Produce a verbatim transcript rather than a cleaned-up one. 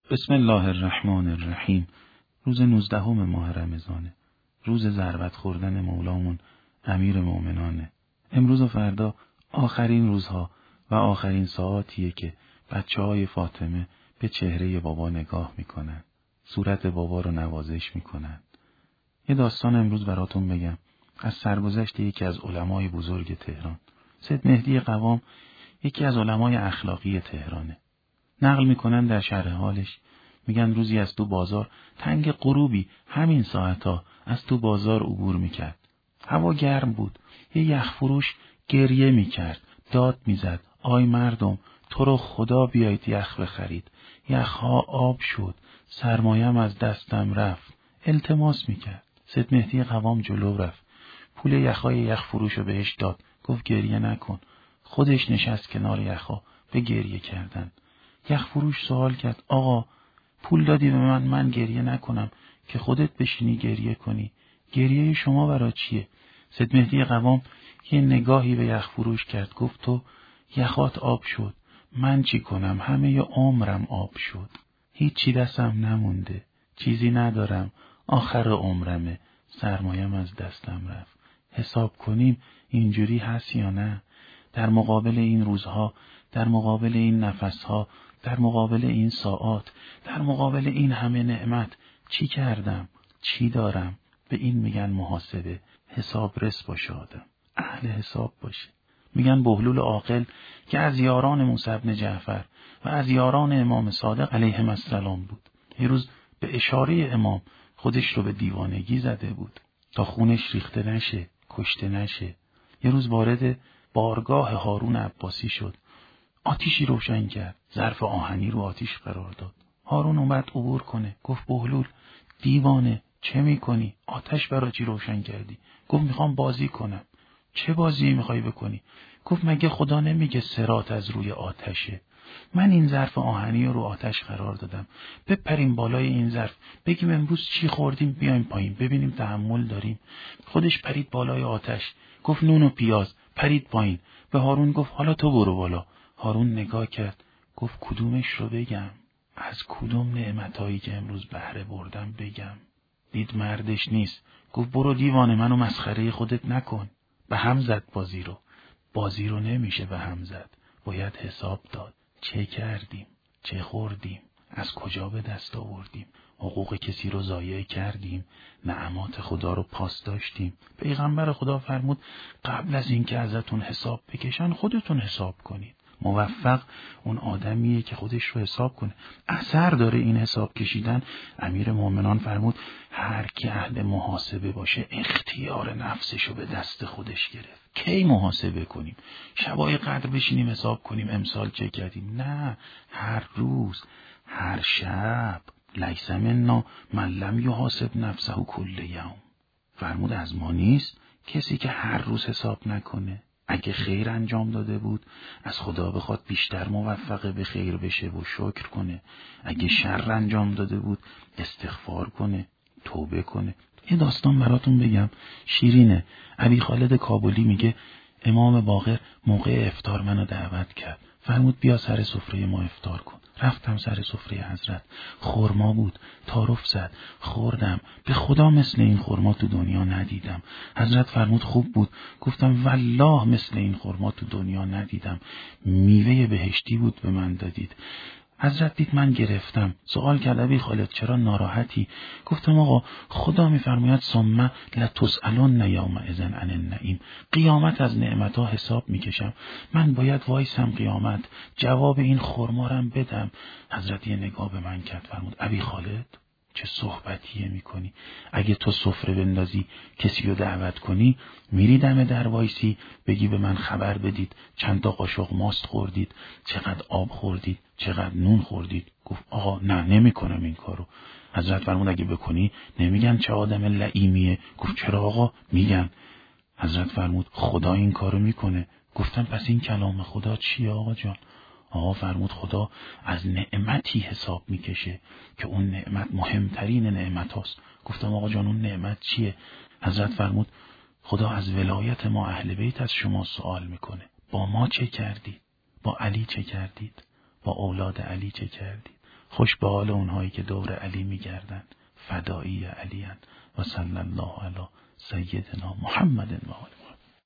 بسم الله الرحمن الرحیم. روز نوزدهم ماه رمضانه. روز ضربت خوردن مولامون امیر مومنانه. امروز و فردا آخرین روزها و آخرین ساعاتیه که بچه های فاطمه به چهره بابا نگاه میکنن. صورت بابا رو نوازش میکنن. یه داستان امروز براتون بگم از سرگذشت یکی از علمای بزرگ تهران. سید مهدی قوام یکی از علمای اخلاقی تهرانه. نقل میکنن در شرح حالش، میگن روزی از تو بازار تنگ غروبی همین ساعتا از تو بازار عبور میکرد. هوا گرم بود. یه یخفروش گریه میکرد، داد میزد آی مردم تو رو خدا بیایید یخ بخرید. یخها آب شد، سرمایم از دستم رفت. التماس میکرد. سید مهدی قوام جلو رفت، پول یخهای یخفروش رو بهش داد. گفت گریه نکن. خودش نشست کنار یخها به گریه کردن. یخفروش سوال کرد آقا پول دادی به من من گریه نکنم که خودت بشینی گریه کنی، گریه شما برای چیه؟ سید مهدی قوام یه نگاهی به یخفروش کرد، گفت تو یخات آب شد، من چی کنم؟ همه ی عمرم آب شد، هیچی دستم نمونده، چیزی ندارم، آخر عمرمه، سرمایم از دستم رفت. حساب کنیم اینجوری هست یا نه؟ در مقابل این روزها، در مقابل این نفسها، در مقابل این ساعات، در مقابل این همه نعمت چی کردم؟ چی دارم؟ به این میگن محاسبه. حساب رس باشه آدم، اهل حساب باشه. میگن بهلول عاقل که از یاران موسی بن جعفر و از یاران امام صادق علیهم السلام بود. یه روز به اشاره امام خودش رو به دیوانگی زده بود تا خونش ریخته نشه، کشته نشه. یه روز وارد بارگاه هارون عباسی شد، آتیشی روشن کرد، ظرف آهنی رو آتیش قرار داد. هارون اومد عبور کنه، گفت بهلول دیوانه چه میکنی؟ آتش برای چی روشن کردی؟ گفت میخوام بازی کنم. چه بازی میخوای بکنی؟ گفت مگه خدا نمیگه صراط از روی آتشه؟ من این ظرف آهنی رو آتش قرار دادم، بپریم بالای این ظرف بگیم امروز چی خوردیم، بیایم پایین ببینیم تحمل داریم. خودش پرید بالای آتش، گفت نون و پیاز، پرید پایین. به هارون گفت حالا تو برو بالا. هارون نگاه کرد، گفت کدومش رو بگم؟ از کدوم نعمتایی که امروز بهره بردم بگم؟ دید مردش نیست، گفت برو دیوانه منو مسخره خودت نکن. به هم زد بازی رو. بازی رو نمیشه به هم زد، باید حساب داد. چه کردیم؟ چه خوردیم؟ از کجا به دست آوردیم؟ حقوق کسی رو ضایع کردیم؟ نعمات خدا رو پاس داشتیم؟ پیغمبر خدا فرمود قبل از اینکه ازتون حساب بکشن خودتون حساب کنید. موفق اون آدمیه که خودش رو حساب کنه. اثر داره این حساب کشیدن. امیر مومنان فرمود هر کی اهل محاسبه باشه اختیار نفسشو به دست خودش گرفت. کی محاسبه کنیم؟ شبای قدر بشینیم حساب کنیم امسال چه کردیم؟ نه، هر روز، هر شب. لیس منا من لم یحاسب نفسه کل یوم. فرمود از ما نیست کسی که هر روز حساب نکنه. اگه خیر انجام داده بود از خدا بخواد بیشتر موفق به خیر بشه و شکر کنه. اگه شر انجام داده بود استغفار کنه، توبه کنه. یه داستان براتون بگم شیرینه. ابی خالد کابلی میگه امام باقر موقع افطار منو دعوت کرد، فرمود بیا سر سفره ما افطار کن. رفتم سر سفره حضرت، خرما بود، تعارف زد، خوردم. به خدا مثل این خرما تو دنیا ندیدم. حضرت فرمود خوب بود. گفتم والله مثل این خرما تو دنیا ندیدم. میوه بهشتی بود به من دادید. حضرت دید من گرفتم، سوال کرد ابی خالد چرا ناراحتی؟ گفتم آقا خدا میفرماید ثم لتسألن یومئذ عن النعیم. قیامت از نعمتها حساب میکشم، من باید وایسم قیامت جواب این خرمارم بدم. حضرت یه نگاه به من کرد، فرمود ابی خالد چه صحبتیه میکنی؟ اگه تو سفره بندازی کسی رو دعوت کنی میری دم در وایسی بگی به من خبر بدید چند تا قاشق ماست خوردید، چقدر آب خوردید، چقدر نون خوردید؟ گفت آقا نه نمی کنم این کارو. حضرت فرمود اگه بکنی نمیگن چه آدم لئیمیه؟ گفت چرا آقا؟ میگن. حضرت فرمود خدا این کارو میکنه. گفتم پس این کلام خدا چیه آقا جان؟ آقا فرمود خدا از نعمتی حساب میکشه که اون نعمت مهمترین نعمت هاست. گفتم آقا جان اون نعمت چیه؟ حضرت فرمود خدا از ولایت ما اهل بیت از شما سوال میکنه. با ما چه کردید؟ با علی چه کردید؟ با اولاد علی چه کردید؟ خوش به حال اونهایی که دور علی میگردن، فدایی علی هن. و صلی الله علی سیدنا محمد و آله.